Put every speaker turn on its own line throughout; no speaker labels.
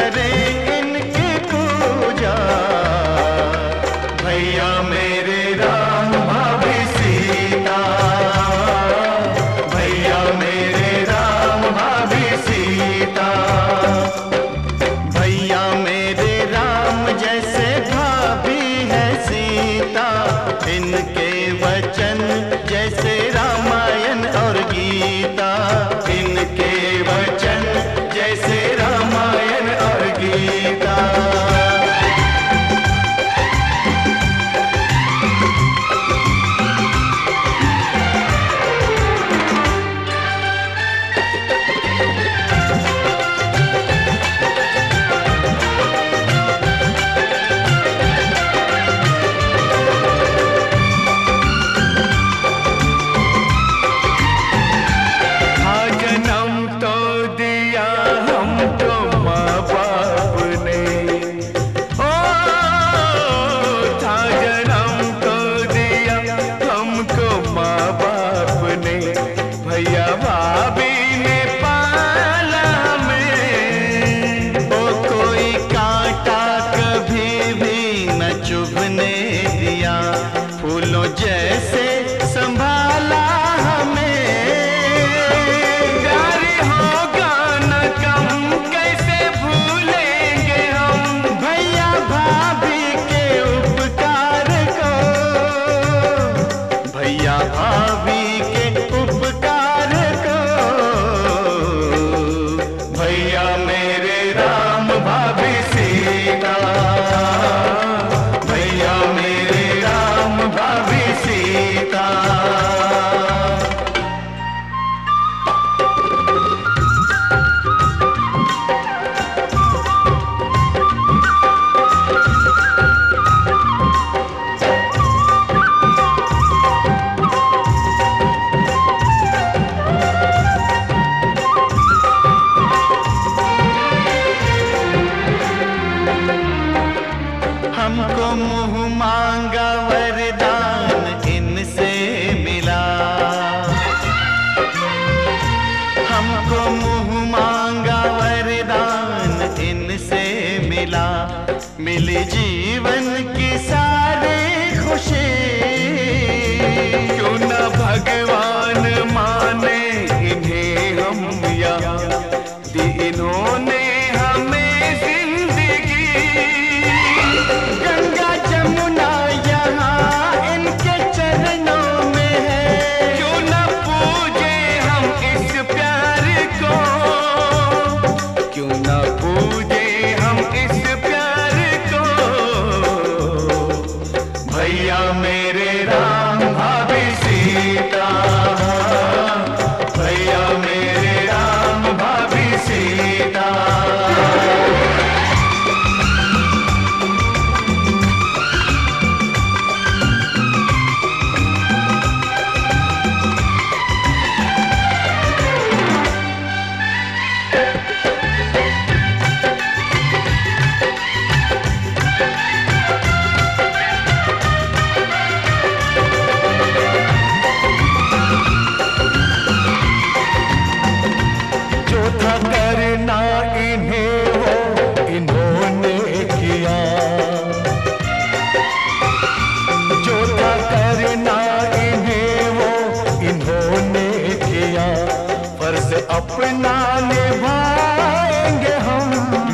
करें इनकी पूजा। भैया मेरे राम भाभी सीता, भैया मेरे राम भाभी सीता। भैया मेरे राम जैसे भाभी है सीता, इनके वचन जैसे रामायण और गीता, इनके वचन जैसे रामायण और गीता। चुभने दिया फूलों जैसे संभाला हमें, प्यार होगा न कम कैसे भूलेंगे हम भैया भाभी के उपकार को, भैया भाभी के उपकार को। भैया मेरे राम भाभी सीता, हमको मुँह मांगा वरदान इनसे मिला, हमको मुँह मांगा वरदान इनसे मिला। मिली जीवन की सारी खुशी, क्यों न भगवान माने इन्हें हम यहाँ, दी इन्होंने हमें जिंदगी। गंगा जमुना यहाँ इनके चरणों में है, क्यों न पूजे हम इस प्यार को, क्यों न पूजे हम इस प्यार को। भैया मेरे राम भाभी सीता, भैया मेरे राम भाभी सीता। करना इन्हें वो इन्होंने किया, जो था करना इन्हें वो इन्होंने किया। फर्ज अपना निभाएंगे हम,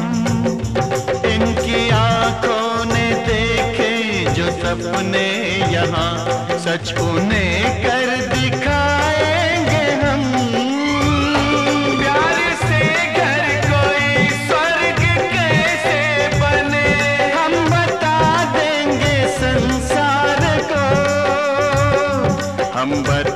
इनकी आंखों ने देखे जो सपने यहाँ, सच उन्हें कर दिखाएंगे हम। हम